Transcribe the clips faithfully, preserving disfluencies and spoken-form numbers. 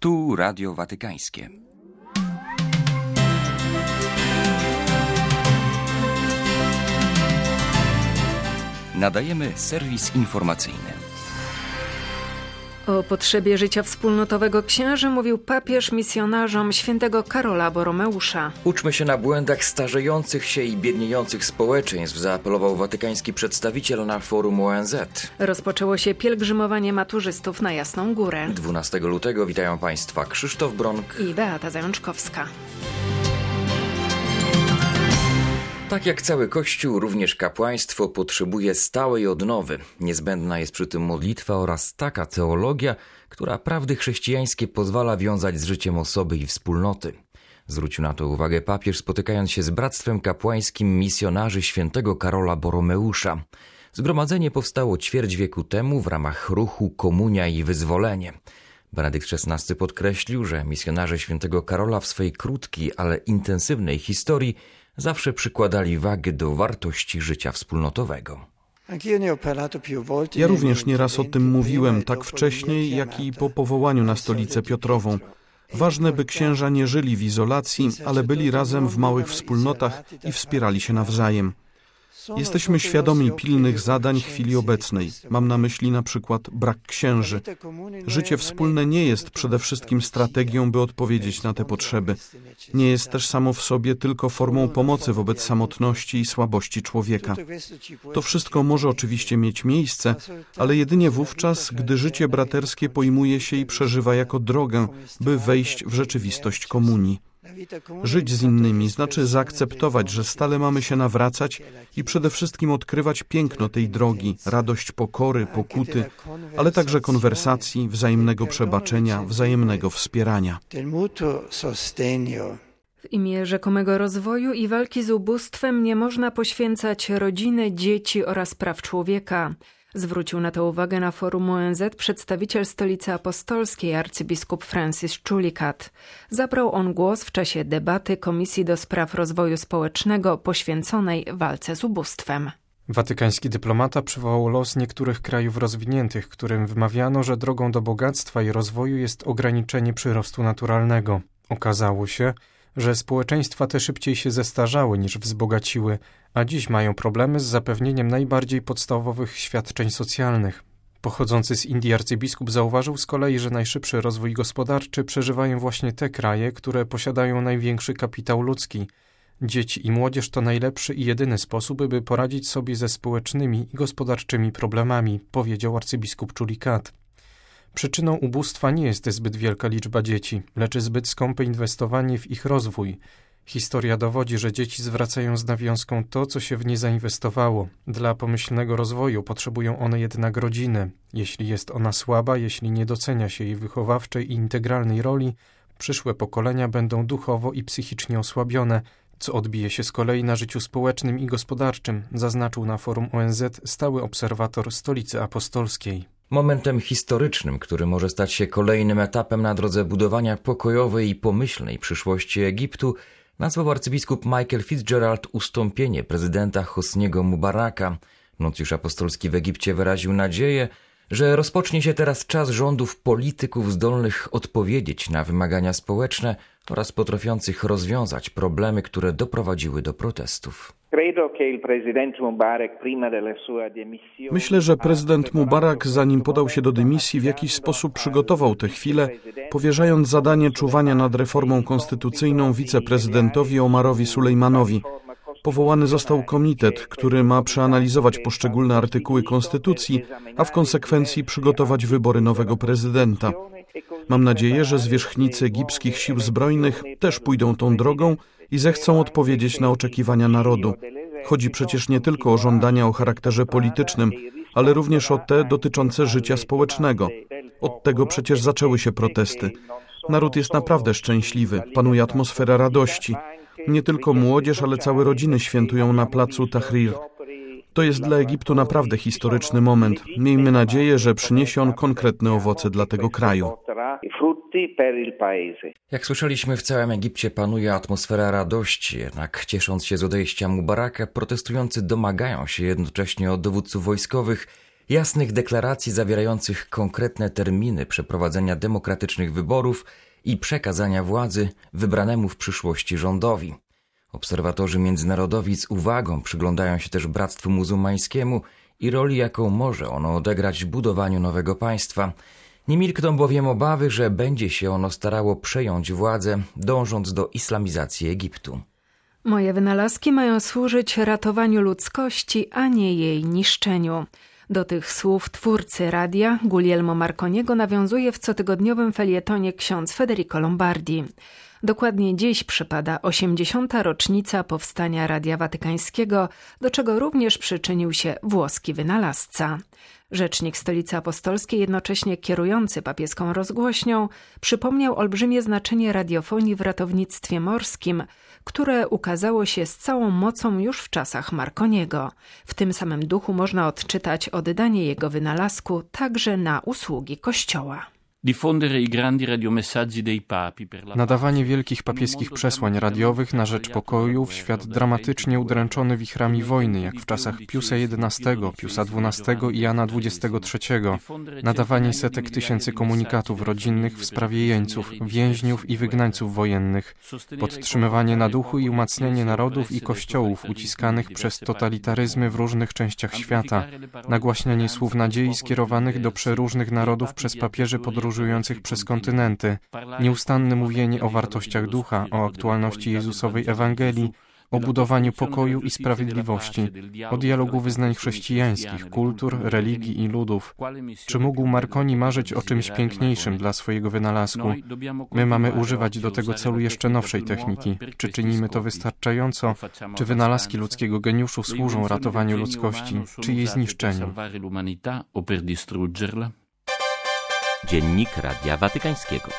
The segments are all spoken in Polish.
Tu Radio Watykańskie. Nadajemy serwis informacyjny. O potrzebie życia wspólnotowego księży mówił papież misjonarzom świętego Karola Boromeusza. Uczmy się na błędach starzejących się i biedniejących społeczeństw, zaapelował watykański przedstawiciel na forum O N Z. Rozpoczęło się pielgrzymowanie maturzystów na Jasną Górę. dwunastego lutego witają Państwa Krzysztof Bronk i Beata Zajączkowska. Tak jak cały Kościół, również kapłaństwo potrzebuje stałej odnowy. Niezbędna jest przy tym modlitwa oraz taka teologia, która prawdy chrześcijańskie pozwala wiązać z życiem osoby i wspólnoty. Zwrócił na to uwagę papież, spotykając się z Bractwem Kapłańskim Misjonarzy Świętego Karola Boromeusza. Zgromadzenie powstało ćwierć wieku temu w ramach ruchu Komunia i Wyzwolenie. Benedykt szesnasty podkreślił, że misjonarze Świętego Karola w swojej krótkiej, ale intensywnej historii zawsze przykładali wagę do wartości życia wspólnotowego. Ja również nieraz o tym mówiłem, tak wcześniej, jak i po powołaniu na Stolicę Piotrową. Ważne, by księża nie żyli w izolacji, ale byli razem w małych wspólnotach i wspierali się nawzajem. Jesteśmy świadomi pilnych zadań chwili obecnej. Mam na myśli na przykład brak księży. Życie wspólne nie jest przede wszystkim strategią, by odpowiedzieć na te potrzeby. Nie jest też samo w sobie tylko formą pomocy wobec samotności i słabości człowieka. To wszystko może oczywiście mieć miejsce, ale jedynie wówczas, gdy życie braterskie pojmuje się i przeżywa jako drogę, by wejść w rzeczywistość komunii. Żyć z innymi znaczy zaakceptować, że stale mamy się nawracać i przede wszystkim odkrywać piękno tej drogi, radość pokory, pokuty, ale także konwersacji, wzajemnego przebaczenia, wzajemnego wspierania. W imię rzekomego rozwoju i walki z ubóstwem nie można poświęcać rodziny, dzieci oraz praw człowieka. Zwrócił na to uwagę na forum O N Z przedstawiciel Stolicy Apostolskiej arcybiskup Francis Chulicat. Zabrał on głos w czasie debaty Komisji do Spraw Rozwoju Społecznego poświęconej walce z ubóstwem. Watykański dyplomata przywołał los niektórych krajów rozwiniętych, którym wymawiano, że drogą do bogactwa i rozwoju jest ograniczenie przyrostu naturalnego. Okazało się, że społeczeństwa te szybciej się zestarzały niż wzbogaciły, a dziś mają problemy z zapewnieniem najbardziej podstawowych świadczeń socjalnych. Pochodzący z Indii arcybiskup zauważył z kolei, że najszybszy rozwój gospodarczy przeżywają właśnie te kraje, które posiadają największy kapitał ludzki. Dzieci i młodzież to najlepszy i jedyny sposób, by poradzić sobie ze społecznymi i gospodarczymi problemami, powiedział arcybiskup Chulicat. Przyczyną ubóstwa nie jest zbyt wielka liczba dzieci, lecz zbyt skąpe inwestowanie w ich rozwój. Historia dowodzi, że dzieci zwracają z nawiązką to, co się w nie zainwestowało. Dla pomyślnego rozwoju potrzebują one jednak rodziny. Jeśli jest ona słaba, jeśli nie docenia się jej wychowawczej i integralnej roli, przyszłe pokolenia będą duchowo i psychicznie osłabione, co odbije się z kolei na życiu społecznym i gospodarczym, zaznaczył na forum O N Z stały obserwator Stolicy Apostolskiej. Momentem historycznym, który może stać się kolejnym etapem na drodze budowania pokojowej i pomyślnej przyszłości Egiptu, nazwał arcybiskup Michael Fitzgerald ustąpienie prezydenta Hosniego Mubaraka. Nuncjusz apostolski w Egipcie wyraził nadzieję, że rozpocznie się teraz czas rządów polityków zdolnych odpowiedzieć na wymagania społeczne oraz potrafiących rozwiązać problemy, które doprowadziły do protestów. Myślę, że prezydent Mubarak, zanim podał się do dymisji, w jakiś sposób przygotował tę chwilę, powierzając zadanie czuwania nad reformą konstytucyjną wiceprezydentowi Omarowi Sulejmanowi. Powołany został komitet, który ma przeanalizować poszczególne artykuły konstytucji, a w konsekwencji przygotować wybory nowego prezydenta. Mam nadzieję, że zwierzchnicy egipskich sił zbrojnych też pójdą tą drogą i zechcą odpowiedzieć na oczekiwania narodu. Chodzi przecież nie tylko o żądania o charakterze politycznym, ale również o te dotyczące życia społecznego. Od tego przecież zaczęły się protesty. Naród jest naprawdę szczęśliwy, panuje atmosfera radości. Nie tylko młodzież, ale całe rodziny świętują na placu Tahrir. To jest dla Egiptu naprawdę historyczny moment. Miejmy nadzieję, że przyniesie on konkretne owoce dla tego kraju. Jak słyszeliśmy, w całym Egipcie panuje atmosfera radości, jednak ciesząc się z odejścia Mubaraka, protestujący domagają się jednocześnie od dowódców wojskowych jasnych deklaracji zawierających konkretne terminy przeprowadzenia demokratycznych wyborów i przekazania władzy wybranemu w przyszłości rządowi. Obserwatorzy międzynarodowi z uwagą przyglądają się też Bractwu Muzułmańskiemu i roli, jaką może ono odegrać w budowaniu nowego państwa. Nie milkną bowiem obawy, że będzie się ono starało przejąć władzę, dążąc do islamizacji Egiptu. Moje wynalazki mają służyć ratowaniu ludzkości, a nie jej niszczeniu. Do tych słów twórcy radia, Guglielmo Marconiego, nawiązuje w cotygodniowym felietonie ksiądz Federico Lombardi. Dokładnie dziś przypada osiemdziesiąta rocznica powstania Radia Watykańskiego, do czego również przyczynił się włoski wynalazca. Rzecznik Stolicy Apostolskiej, jednocześnie kierujący papieską rozgłośnią, przypomniał olbrzymie znaczenie radiofonii w ratownictwie morskim, które ukazało się z całą mocą już w czasach Marconiego. W tym samym duchu można odczytać oddanie jego wynalazku także na usługi Kościoła. Nadawanie wielkich papieskich przesłań radiowych na rzecz pokoju w świat dramatycznie udręczony wichrami wojny, jak w czasach Piusa jedenastego, Piusa dwunastego i Jana dwudziestego trzeciego. Nadawanie setek tysięcy komunikatów rodzinnych w sprawie jeńców, więźniów i wygnańców wojennych. Podtrzymywanie na duchu i umacnianie narodów i kościołów uciskanych przez totalitaryzmy w różnych częściach świata. Nagłaśnianie słów nadziei skierowanych do przeróżnych narodów przez papieży podróżujących przez kontynenty, nieustanne mówienie o wartościach ducha, o aktualności Jezusowej Ewangelii, o budowaniu pokoju i sprawiedliwości, o dialogu wyznań chrześcijańskich, kultur, religii i ludów. Czy mógł Marconi marzyć o czymś piękniejszym dla swojego wynalazku? My mamy używać do tego celu jeszcze nowszej techniki. Czy czynimy to wystarczająco? Czy wynalazki ludzkiego geniuszu służą ratowaniu ludzkości, czy jej zniszczeniu? Dziennik Radia Watykańskiego.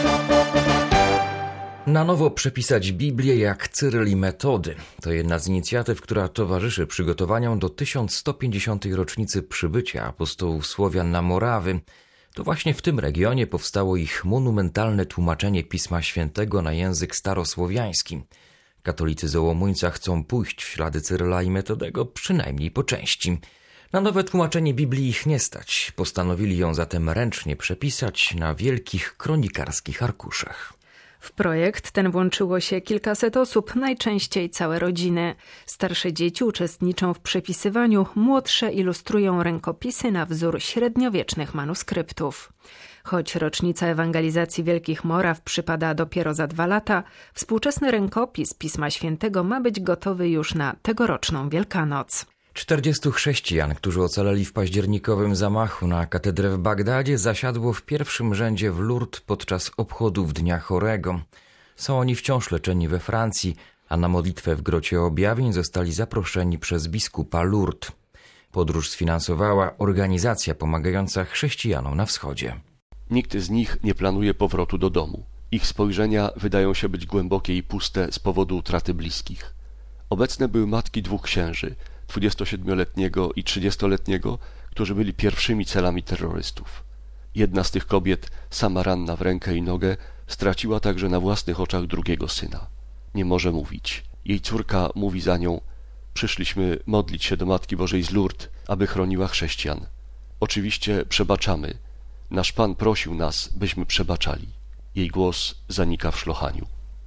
Na nowo przepisać Biblię jak Cyryl i Metody. To jedna z inicjatyw, która towarzyszy przygotowaniom do tysiąc sto pięćdziesiątej rocznicy przybycia apostołów Słowian na Morawy. To właśnie w tym regionie powstało ich monumentalne tłumaczenie Pisma Świętego na język starosłowiański. Katolicy z Ołomuńca chcą pójść w ślady Cyryla i Metodego przynajmniej po części. Na nowe tłumaczenie Biblii ich nie stać. Postanowili ją zatem ręcznie przepisać na wielkich kronikarskich arkuszach. W projekt ten włączyło się kilkaset osób, najczęściej całe rodziny. Starsze dzieci uczestniczą w przepisywaniu, młodsze ilustrują rękopisy na wzór średniowiecznych manuskryptów. Choć rocznica ewangelizacji Wielkich Moraw przypada dopiero za dwa lata, współczesny rękopis Pisma Świętego ma być gotowy już na tegoroczną Wielkanoc. Czterdziestu chrześcijan, którzy ocaleli w październikowym zamachu na katedrę w Bagdadzie, zasiadło w pierwszym rzędzie w Lourdes podczas obchodów Dnia Chorego. Są oni wciąż leczeni we Francji, a na modlitwę w Grocie Objawień zostali zaproszeni przez biskupa Lourdes. Podróż sfinansowała organizacja pomagająca chrześcijanom na wschodzie. Nikt z nich nie planuje powrotu do domu. Ich spojrzenia wydają się być głębokie i puste z powodu utraty bliskich. Obecne były matki dwóch księży, dwudziestosiedmioletniego i trzydziestoletniego, którzy byli pierwszymi celami terrorystów. Jedna z tych kobiet, sama ranna w rękę i nogę, straciła także na własnych oczach drugiego syna. Nie może mówić. Jej córka mówi za nią: przyszliśmy modlić się do Matki Bożej z Lourdes, aby chroniła chrześcijan. Oczywiście przebaczamy. Nasz Pan prosił nas, byśmy przebaczali. Jej głos zanika w szlochaniu.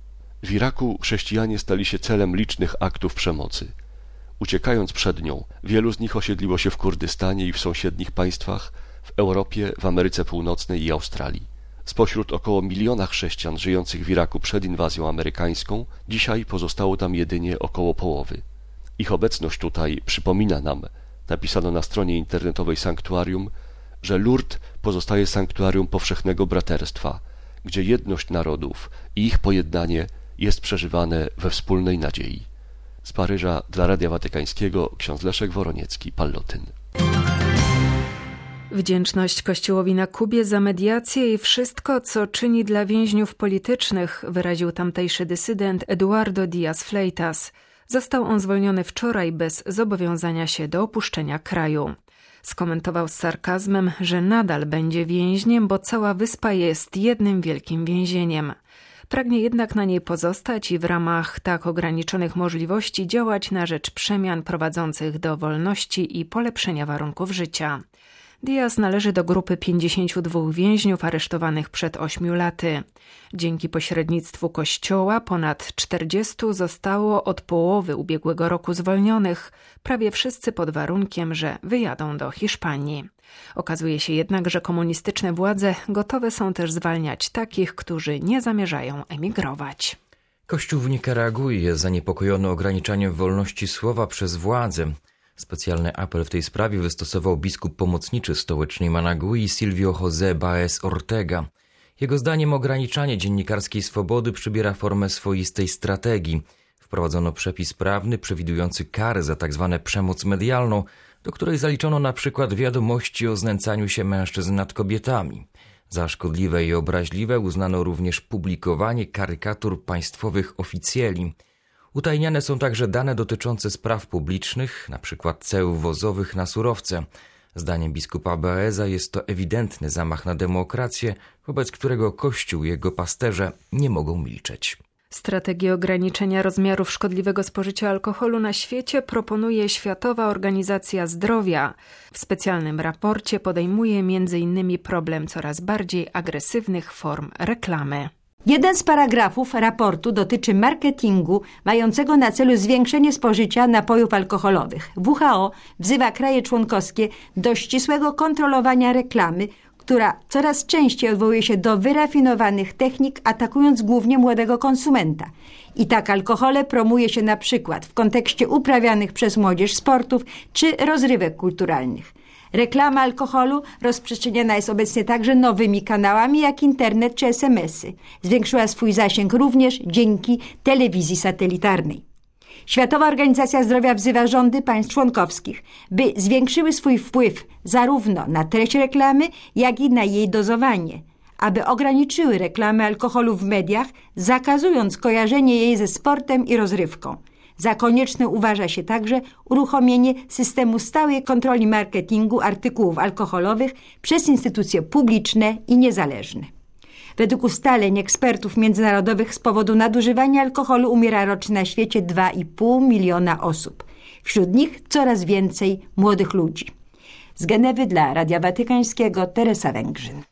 W Iraku chrześcijanie stali się celem licznych aktów przemocy. Uciekając przed nią, wielu z nich osiedliło się w Kurdystanie i w sąsiednich państwach, w Europie, w Ameryce Północnej i Australii. Spośród około miliona chrześcijan żyjących w Iraku przed inwazją amerykańską, dzisiaj pozostało tam jedynie około połowy. Ich obecność tutaj przypomina nam, napisano na stronie internetowej sanktuarium, że Lourdes pozostaje sanktuarium powszechnego braterstwa, gdzie jedność narodów i ich pojednanie jest przeżywane we wspólnej nadziei. Z Paryża dla Radia Watykańskiego ksiądz Leszek Woroniecki, Pallotyn. Wdzięczność Kościołowi na Kubie za mediację i wszystko, co czyni dla więźniów politycznych, wyraził tamtejszy dysydent Eduardo Díaz Fleitas. Został on zwolniony wczoraj bez zobowiązania się do opuszczenia kraju. Skomentował z sarkazmem, że nadal będzie więźniem, bo cała wyspa jest jednym wielkim więzieniem. Pragnie jednak na niej pozostać i w ramach tak ograniczonych możliwości działać na rzecz przemian prowadzących do wolności i polepszenia warunków życia. Diaz należy do grupy pięćdziesięciu dwóch więźniów aresztowanych przed ośmiu laty. Dzięki pośrednictwu Kościoła ponad czterdziestu zostało od połowy ubiegłego roku zwolnionych, prawie wszyscy pod warunkiem, że wyjadą do Hiszpanii. Okazuje się jednak, że komunistyczne władze gotowe są też zwalniać takich, którzy nie zamierzają emigrować. Kościół w Nikaragui jest zaniepokojony ograniczaniem wolności słowa przez władze. Specjalny apel w tej sprawie wystosował biskup pomocniczy stołecznej Managui Silvio José Baez Ortega. Jego zdaniem ograniczanie dziennikarskiej swobody przybiera formę swoistej strategii. Wprowadzono przepis prawny przewidujący kary za tzw. przemoc medialną, do której zaliczono na przykład wiadomości o znęcaniu się mężczyzn nad kobietami. Za szkodliwe i obraźliwe uznano również publikowanie karykatur państwowych oficjeli. Utajniane są także dane dotyczące spraw publicznych, np. ceł wozowych na surowce. Zdaniem biskupa Baeza jest to ewidentny zamach na demokrację, wobec którego Kościół i jego pasterze nie mogą milczeć. Strategię ograniczenia rozmiarów szkodliwego spożycia alkoholu na świecie proponuje Światowa Organizacja Zdrowia. W specjalnym raporcie podejmuje między innymi problem coraz bardziej agresywnych form reklamy. Jeden z paragrafów raportu dotyczy marketingu mającego na celu zwiększenie spożycia napojów alkoholowych. W H O wzywa kraje członkowskie do ścisłego kontrolowania reklamy, która coraz częściej odwołuje się do wyrafinowanych technik, atakując głównie młodego konsumenta. I tak alkohole promuje się na przykład w kontekście uprawianych przez młodzież sportów czy rozrywek kulturalnych. Reklama alkoholu rozprzestrzeniana jest obecnie także nowymi kanałami jak internet czy es em esy. Zwiększyła swój zasięg również dzięki telewizji satelitarnej. Światowa Organizacja Zdrowia wzywa rządy państw członkowskich, by zwiększyły swój wpływ zarówno na treść reklamy, jak i na jej dozowanie, aby ograniczyły reklamę alkoholu w mediach, zakazując kojarzenie jej ze sportem i rozrywką. Za konieczne uważa się także uruchomienie systemu stałej kontroli marketingu artykułów alkoholowych przez instytucje publiczne i niezależne. Według ustaleń ekspertów międzynarodowych z powodu nadużywania alkoholu umiera rocznie na świecie dwa i pół miliona osób. Wśród nich coraz więcej młodych ludzi. Z Genewy dla Radia Watykańskiego Teresa Węgrzyn.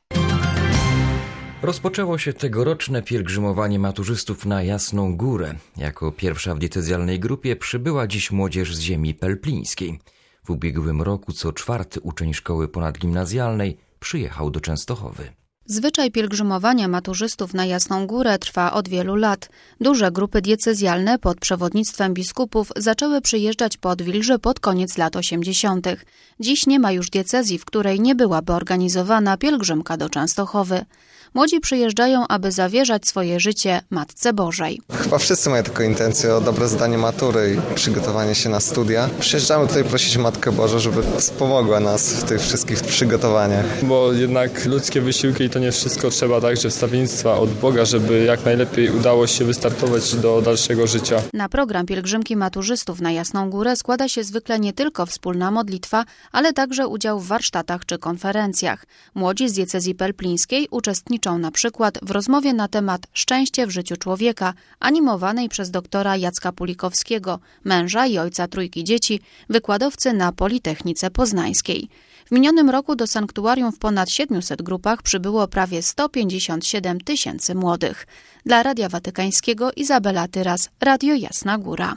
Rozpoczęło się tegoroczne pielgrzymowanie maturzystów na Jasną Górę. Jako pierwsza w diecezjalnej grupie przybyła dziś młodzież z ziemi pelplińskiej. W ubiegłym roku co czwarty uczeń szkoły ponadgimnazjalnej przyjechał do Częstochowy. Zwyczaj pielgrzymowania maturzystów na Jasną Górę trwa od wielu lat. Duże grupy diecezjalne pod przewodnictwem biskupów zaczęły przyjeżdżać pod Wilży pod koniec lat osiemdziesiątych. Dziś nie ma już diecezji, w której nie byłaby organizowana pielgrzymka do Częstochowy. Młodzi przyjeżdżają, aby zawierzać swoje życie Matce Bożej. Chyba wszyscy mają taką intencję o dobre zdanie matury i przygotowanie się na studia. Przyjeżdżamy tutaj prosić Matkę Bożą, żeby wspomogła nas w tych wszystkich przygotowaniach. Bo jednak ludzkie wysiłki i to nie wszystko, trzeba także wstawiennictwa od Boga, żeby jak najlepiej udało się wystartować do dalszego życia. Na program pielgrzymki maturzystów na Jasną Górę składa się zwykle nie tylko wspólna modlitwa, ale także udział w warsztatach czy konferencjach. Młodzi z diecezji pelplińskiej uczestniczą na przykład w rozmowie na temat szczęście w życiu człowieka, animowanej przez doktora Jacka Pulikowskiego, męża i ojca trójki dzieci, wykładowcy na Politechnice Poznańskiej. W minionym roku do sanktuarium w ponad siedmiuset grupach przybyło prawie sto pięćdziesiąt siedem tysięcy młodych. Dla Radia Watykańskiego Izabela Tyras, Radio Jasna Góra.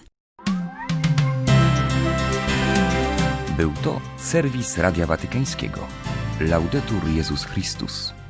Był to serwis Radia Watykańskiego. Laudetur Jezus Chrystus.